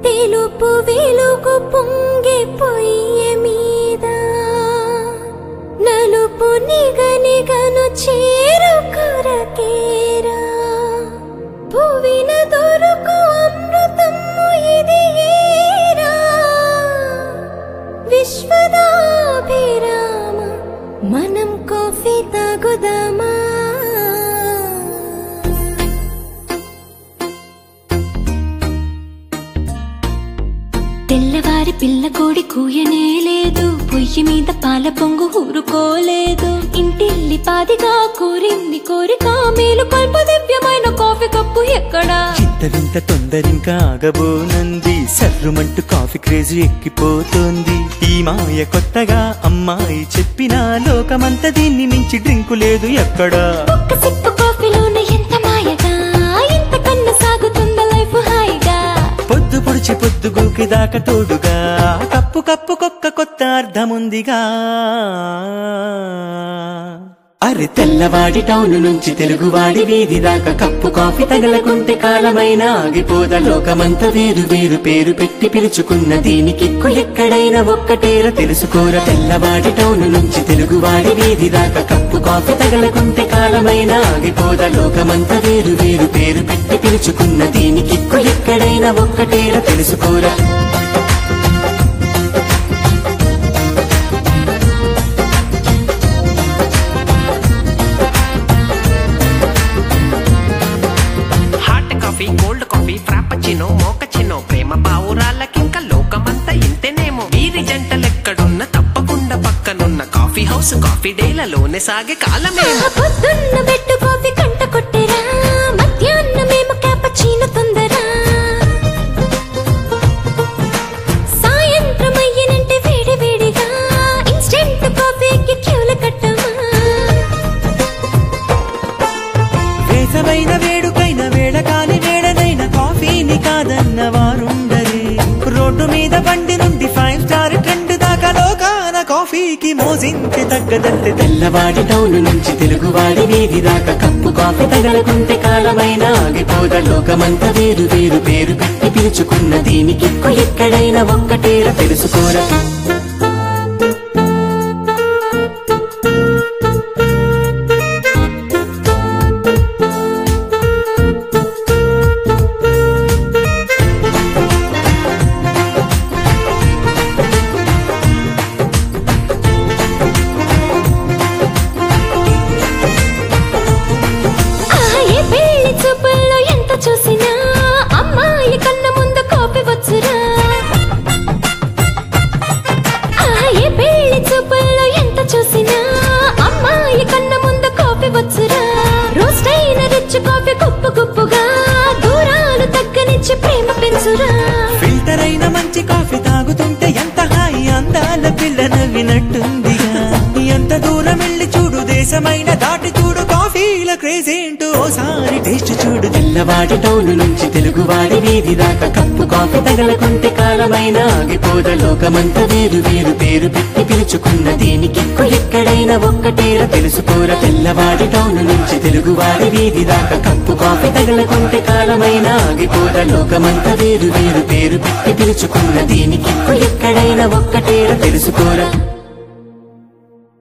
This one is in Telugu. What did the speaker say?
తెలుపు వెలుగు పొంగే పొయ్య మీద నలుపు నిగనిగను చేరు కొరకేరా భువిన దొరుకు అమృతము ఇది ఏరా విశ్వదాభిరామ మనం కాఫీ తాగుదామా తెల్లవారి పిల్ల కోడి కూయనే లేదు పొయ్యి మీద పాల పొంగు ఊరుకోలేదు ఇంటిల్లి పాదిగా కోరింది కోరిక మేలు కల్ప దివ్యమైన కాఫీ కప్పు ఎక్కడా ఇంత వింత తొందరింకా ఆగబోనంది సర్రుమంటూ కాఫీ క్రేజ్ ఎక్కిపోతోంది ఈ మాయ కొత్తగా అమ్మాయి చెప్పినా లోకమంతా దీన్ని మించి డ్రింకు లేదు ఎక్కడా ఒక్క సిప్పు కాఫీలోన ఎంత మాయగా ఇంత కన్నా సాగుతుందా లైఫ్ హాయిగా పొద్దు పొడిచి పొద్దు గూకి దాకా తోడుగా కప్పు కప్పుకొక్క కొత్త అర్థముందిగా అరే తెల్లవాడి టౌన్ నుంచి తెలుగువాడి వీధి దాకా కప్పు కాఫీ తగలకుంటే కాలమైనా ఆగిపోదా లోకమంతా వేరు వేరు పేరు పెట్టి పిలుచుకున్న దీనికిక్కు ఎక్కడైనా ఒక్కటేర తెలుసుకోరా తెల్లవాడి టౌన్ నుంచి తెలుగువాడి వీధి దాకా కప్పు కాఫీ తగలకుంటే కాలమైనా ఆగిపోదా లోకమంతా వేరు వేరు పేరు పెట్టి పిలుచుకున్న దీనికిక్కు ఎక్కడైనా ఒక్కటేర తెలుసుకోరా కోల్డ్ కాఫీ ఫ్రాపచినో మోకచినో ప్రేమ పావురాలకింక లోకమంతా ఇంతేనేమో వీరి జంటలెక్కడున్న తప్పకుండా పక్కనున్న కాఫీ హౌస్ కాఫీ డేలలోనే సాగే కాలమేమో పొద్దున్న బెట్టు కాఫీ కంట కొట్టేరా మధ్యాహ్నమేమో క్యాపచీనో తొందరా సాయంత్రం అయ్యనంటే వేడి వేడిగా ఇన్స్టెంట్ కాఫీకి క్యూలు కట్టమా వేసమైన వేడుకైన వేళ కాని వేడనైన కాఫీని కాదన్న వారుండరే రోడ్డు మీద బండి నుండి 5 స్టార్ ట్రెండ్ దాకా లోకాన కాఫీకి మోసించి తగ్గదంటే తెల్లవాడి టౌన్ నుంచి తెలుగువాడి వీధి దాకా కప్పు కాఫీ తగలకుంటే కాలమైనా ఆగిపోదా లోకమంతా వేరు వేరు పేరు పెట్టి పిలుచుకున్న దీనికిక్కు ఎక్కడైనా ఒక్కటేర తెలుసుకోరా చూసినా అమ్మాయి కన్న ముందు కాఫీ వచ్చురా ఏ పెళ్లి చూపుల్లో ఎంత చూసినా అమ్మాయి కన్న ముందు కాఫీ వచ్చురా రోస్ట్ అయిన రిచ్ కాఫీ గుప్పు గుప్పుగా దూరాలు తగ్గనిచ్చి ప్రేమ పెంచురా ఫిల్టర్ అయిన మంచి కాఫీ తాగుతుంటే ఎంత హాయి అందాల పిల్ల నవ్వినట్టుందిగా ఎంత దూరం వెళ్ళి చూడు దేశమైన దాటి చూడు కాఫీల క్రేజ్ ఏంటో ఓసారి టేస్ట్ చూడు తెల్లవాడి టౌన్ నుంచి తెలుగువాడి వీధి దాకా కప్పు కాఫీ తగలకుంటే కాలమైనా ఆగిపోదా లోకమంతా వేరు వేరు పేరు పెట్టి పిలుచుకున్న దీనికిక్కు ఎక్కడైనా ఒక్కటేర తెలుసుకోరా తెల్లవాడి టౌన్ నుంచి తెలుగువాడి వీధి దాకా కప్పు కాఫీ తగలకుంటే కాలమైనా ఆగిపోదా లోకమంతా వేరు వేరు పేరు పెట్టి పిలుచుకున్న దీనికిక్కు ఎక్కడైనా ఒక్కటేర తెలుసుకోరా